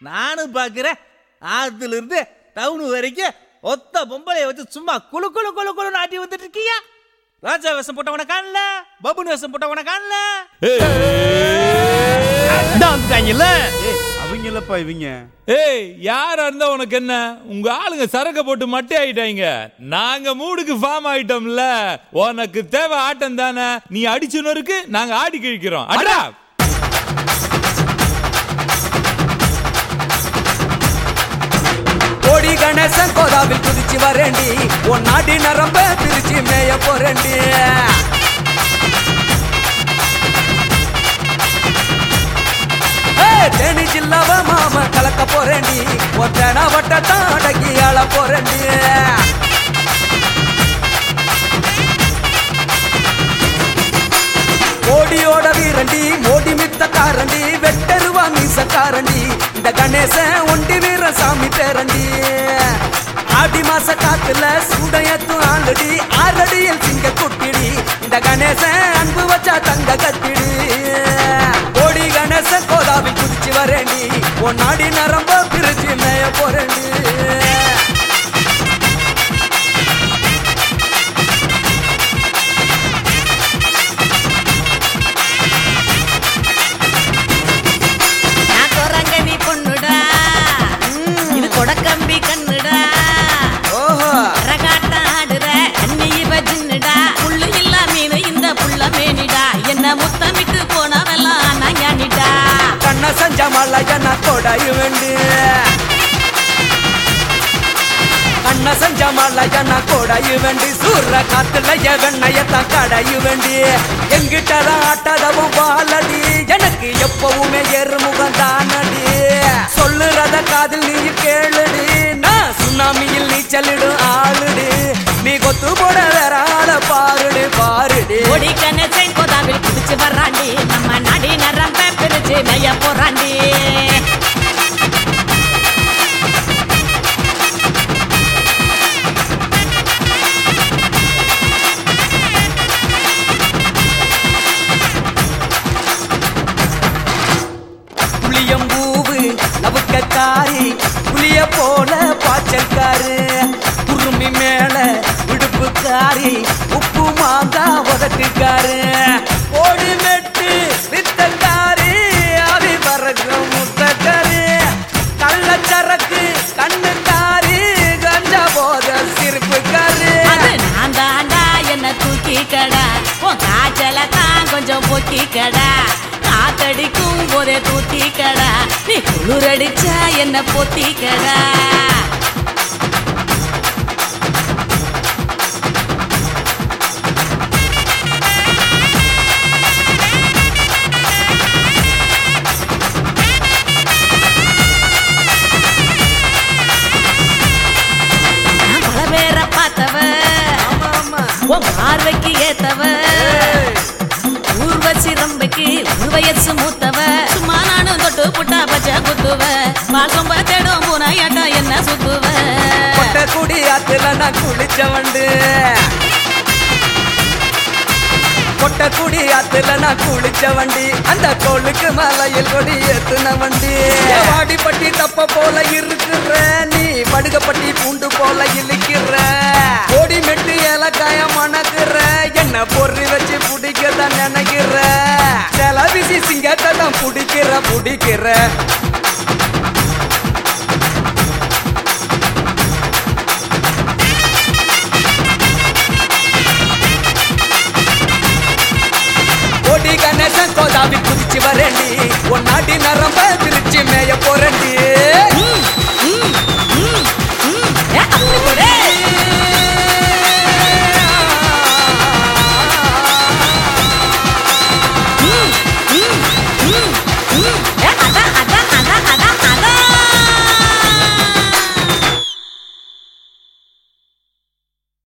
நானும் பாக்குறேன். ஆத்துல இருந்து டவுன் வரைக்கும் ஒத்த பொம்பளைய வச்சு சும்மா குழு குழு குழு குழு நாட்டி வந்துட்டு இருக்கியா? ராஜா வேஷம் போட்டவன காணல, பபுன் வேஷம் போட்டவன காணல. அவங்களப்பா இவங்க. ஏய், யாரா இருந்தா உனக்கு என்ன? உங்க ஆளுங்க சரக்க போட்டு மட்டை ஆயிட்டாங்க. நாங்க மூடுக்கு ஃபார்ம் ஆயிட்டோம்ல. உனக்கு தேவை ஆட்டம் தானே. நீ அடிச்சுனருக்கு நாங்க ஆடி கிழிக்கிறோம். அடடா, கோடி கணேசன் கோதாவில் குதிச்சு வரேண்டி, உன் நாடி நரம்ப பிரிச்சு மேய போறேண்டி. தேனி ஜில்லாவ மாம கலக்க போறேண்டி, உன் தேனா வட்டத்தான் அடக்கி ஆள போறேண்டி. ஓடியோட வீரண்டி, மோடி மித்த காரண்டி, வெட்டருவா மீசக்காரண்டி. இந்த கணேசன் ஒண்டி வீர சாமி பேரண்டி. ஆடி மாச காத்துல சூடையத்தும் ஆளுடி, ஆறடியில் சிங்க குட்டிடி. இந்த கணேசன் அன்பு வச்சா தங்க கத்திடி. கோடி கணேசன் கோதாவில் குதிச்சு வரேண்டி, உன் நாடி நரம்ப பிரிச்சு மேய போறேண்டி. கம்பி கண்ணுடா, ஓஹோ, ரகாட்ட ஆடுற அன்னி பஜின்னுடா. புல்லு இல்ல மீனு இந்த புள்ள மேனிடா, என்ன முத்தமிட்டு போனவெல்லாம் நான் ஞானிடா. கண்ண செஞ்ச மலையன கொடையு வேண்டி, கண்ண செஞ்ச மலையன கொடையு வேண்டி. சூற காத்துல வெண்ணையத்தான் கடையு வேண்டி. எங்கிட்டதான் ஆட்டதவும் பாலடி, எனக்கு எப்பவுமே எருமுகம் தானடி. சொல்லுறத காதில் நீ கேளுடி, நான் சுனாமியில் நீச்சலிடும் ஆளுடி. நீ கொத்து போட வேற ஆள பாருடி பாருடி. கோடி கணேசன் கோதாவில் குதிச்சு வர்றாண்டி, நம்ம நாடி நரம்ப பிரிச்சு மேய போறாண்டி. புளியம்பூவு நவுக்கக்காரி, புளிய போல பாச்சல்காரு. குருமி மேல விடுப்புக்காரி, உப்பு மாந்தா உதட்டுக்காரு. ஓடி மெட்டு வித்தக்காரி, அவி பறக்கும் முத்தக்காரி. கள்ளச்சரக்கு கண்ணுக்காரி, கஞ்சா போத சிரிப்புக்காரி. அது நான் தாண்டா, என்ன தூக்கிக்கடா. உன் காய்ச்சல தான் கொஞ்சம் போக்கிக்கடா. காத்தடிக்கும் போதே தூத்திக்கடா, நீ குளிரடிச்சா என்ன பொத்திக்கடா. நான் பல பேரை பார்த்தவ, உன் பார்வைக்கு ஏத்தவ. ஊர்வசி ரம்பைக்கு ஒரு வயசு மூத்தவ. சும்மா நானும் தொட்டு புட்டா பச்சை குத்துவ. பாசம்ப தேடும் பூனாயாட்டா என்ன சுத்துவ. கொட்ட குடி ஆத்துல நான் குளிச்ச வண்டு, கொட்ட குடி ஆத்துல நான் குளிச்ச வண்டி. அந்த கோளுக்கு மலையில் கொடி ஏத்துன வண்டி. வாடி பட்டி தப்ப போல இருக்கிற நீ, படுகப்பட்டி பூண்டு போல இழுக்கிற. கோடி மெட்டு ஏலக்காய மணக்குற, என்ன பொறி வச்சு பிடிக்கதான் நினைக்கிற. செலவிசி சிங்கத்தை தான் பிடிக்கிற பிடிக்கிற. கோடி கணேசன் கோதாவில் குதிச்சு வரேண்டி, உன் நாடி நரம்ப